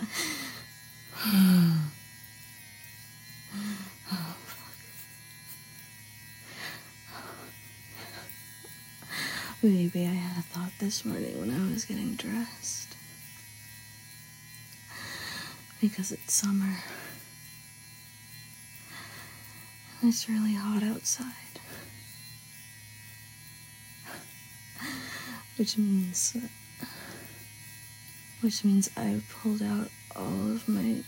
Maybe I had a thought this morning when I was getting dressed. Because it's summer. And it's really hot outside. Which means I've pulled out all of my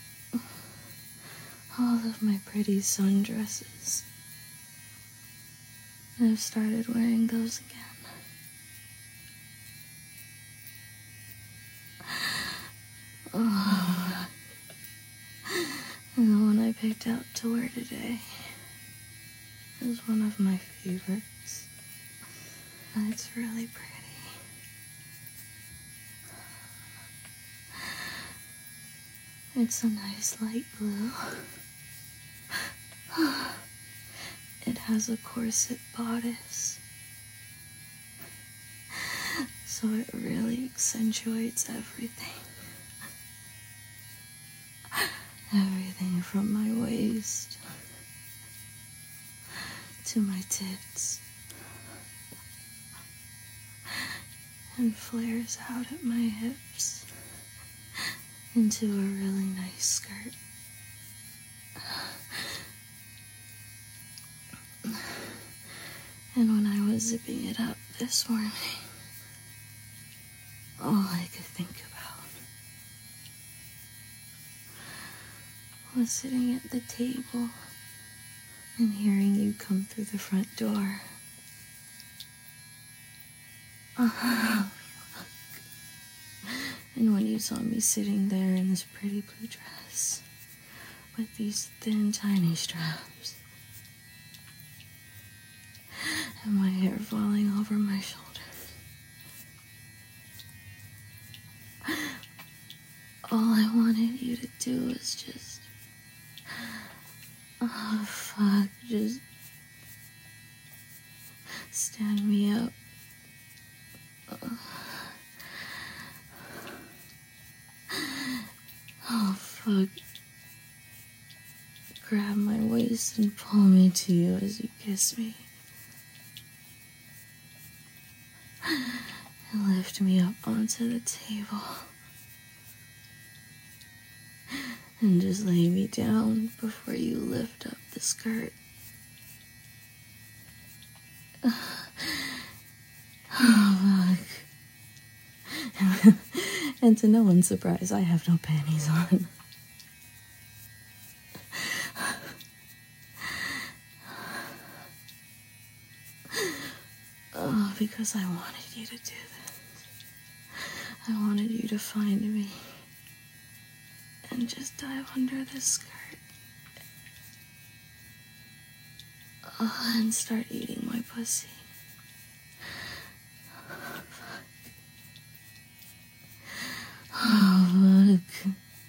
pretty sundresses. And I've started wearing those again. Oh. And the one I picked out to wear today is one of my favorites. And it's really pretty. It's a nice light blue. It has a corset bodice, so it really accentuates everything. Everything from my waist to my tits, and flares out at my hips into a really nice skirt. And when I was zipping it up this morning, all I could think about was sitting at the table and hearing you come through the front door. And when you saw me sitting there in this pretty blue dress with these thin, tiny straps, and my hair falling over my shoulders, all I wanted you to do was just, just stand me up. Grab my waist and pull me to you as you kiss me. And lift me up onto the table. And just lay me down before you lift up the skirt. Oh, fuck. And to no one's surprise, I have no panties on. Oh, because I wanted you to do this. I wanted you to find me and just dive under the skirt. And start eating my pussy. Oh, fuck.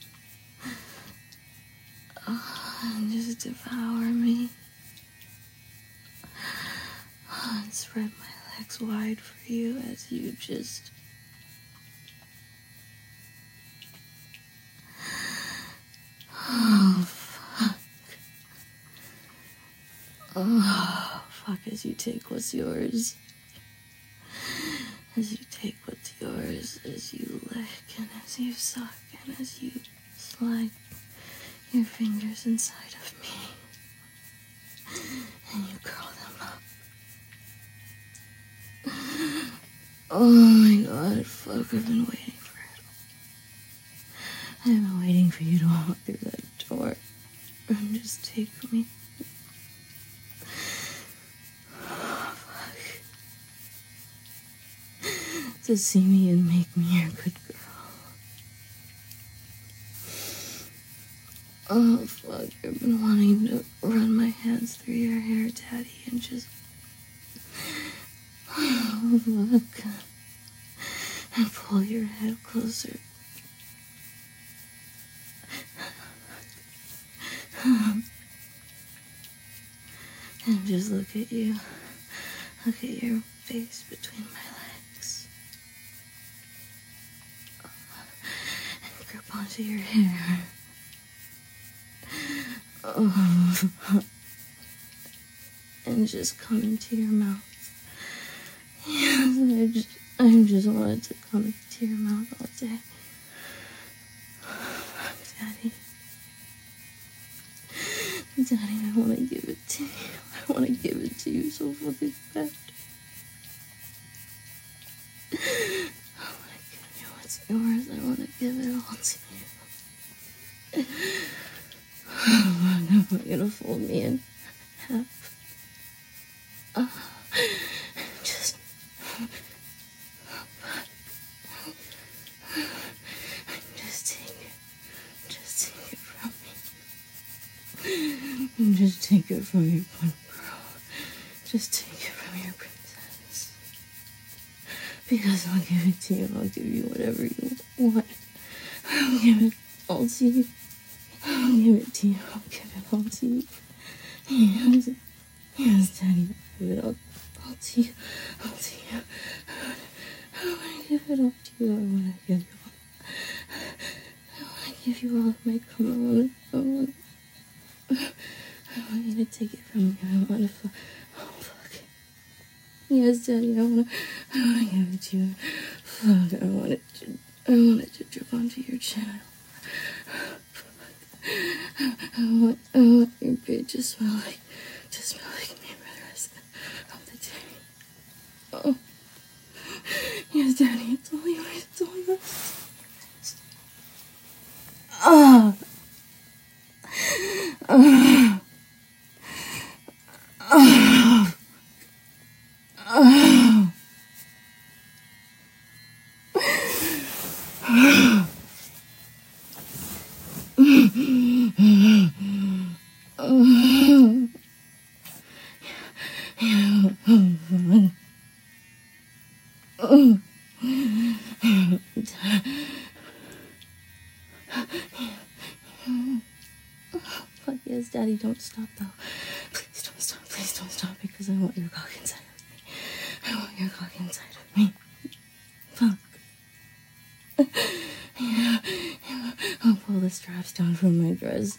And just devour me. And spread my legs wide for you as you just... Oh, fuck. Oh, fuck, as you take what's yours. As you take what's yours, as you lick and as you suck and as you slide your fingers inside of me. And you curl them up. Oh my god, fuck, I've been waiting for it. I've been waiting for you to walk through that door and just take me. Oh, fuck. To see me and make me your good girl. Oh, fuck, I've been wanting to run my hands through your hair, Daddy, and just... Oh, fuck. And pull your head closer. And just look at you. Look at your face between my legs. And grip onto your hair. Oh. And just come into your mouth. Yes, I just wanted to come into your mouth all day. Daddy. Daddy, I want to give it to you. I want to give it to you so fucking bad. I want to give you what's yours. I want to give it all to you. I want you to fold me in half. Just take it from me. Just take it from your one girl. Just take it from your princess. Because I'll give it to you. I'll give you whatever you want. I'll give it all to you. I'll give it to you. I'll give it all to you. Yes, Daddy. I'll give it all to you. All to you. I want to give it all to you. I want to give you all. I want to give you all of my cum. I want you to take it from me. I want to fuck. Oh, fuck. Yes, Daddy. I want to give it to you. Fuck. I want it to drip onto your chin. I want your bed to smell like me for the rest of the day. Oh. Yes, Daddy. It's all yours. It's all yours. Ah. Fuck yes, Daddy, don't stop though. Please don't stop because I want your cock inside of me. I want your cock inside of me. Fuck. Yeah. I'll pull the straps down from my dress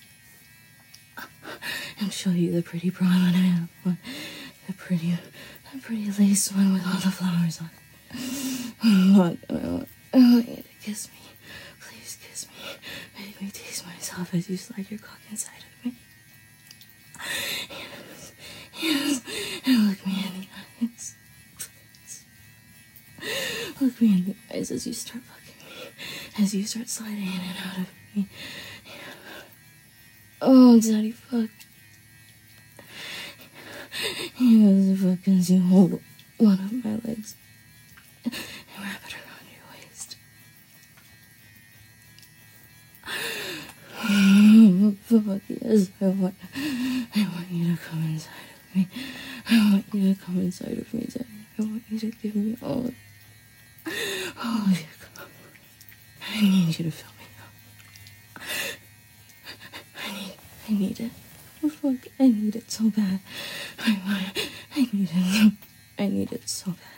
and show you the pretty bra that I have on. The pretty lace one with all the flowers on it. I want you to kiss me. Please kiss me. Make me taste myself as you slide your cock inside of me. Yes. And look me in the eyes. Please. Look me in the eyes as you start fucking me. As you start sliding in and out of me. Oh, Daddy, fuck. Yes, fuck as you hold one of my legs and wrap it around your waist. Fuck yes, I want you to come inside of me. I want you to come inside of me, Daddy. I want you to give me all of your cum. I need you to fill me up. I need it. Oh, fuck, I need it so bad. I need it so bad.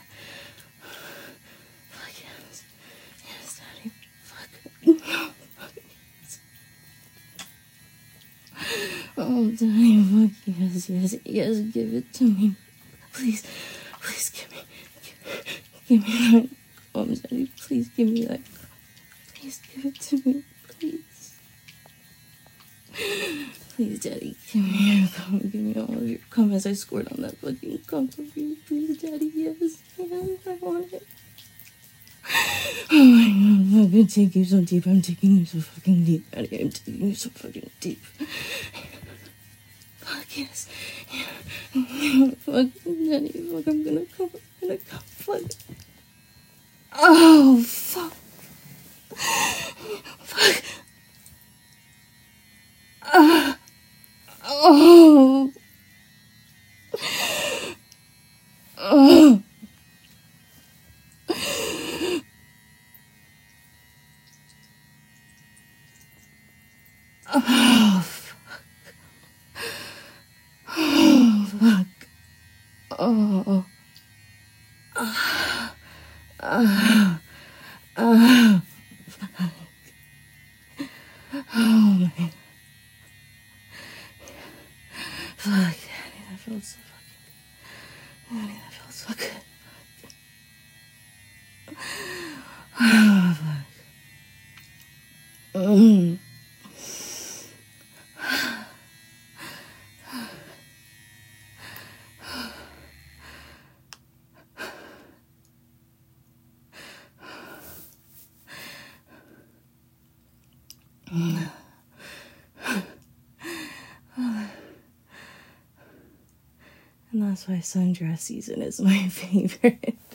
Fuck yes. Yes, Daddy. Fuck. Fuck yes. Oh, Daddy, fuck yes, give it to me. Please give me that. Oh, Daddy, please give me that. Please give it to me, please. Please, Daddy, give me your cum. Give me all of your cum as I squirt on that fucking cum of you. Please, Daddy, yes, I want it. Oh my God, I'm gonna take you so deep. I'm taking you so fucking deep, Daddy. I'm taking you so fucking deep. Fuck yes. Yeah. Fuck, Daddy, fuck, I'm gonna come. Fuck. Oh, fuck. Fuck. Oh. Oh. Oh, fuck. Oh, fuck. Oh. Fuck. And that's why sundress season is my favorite.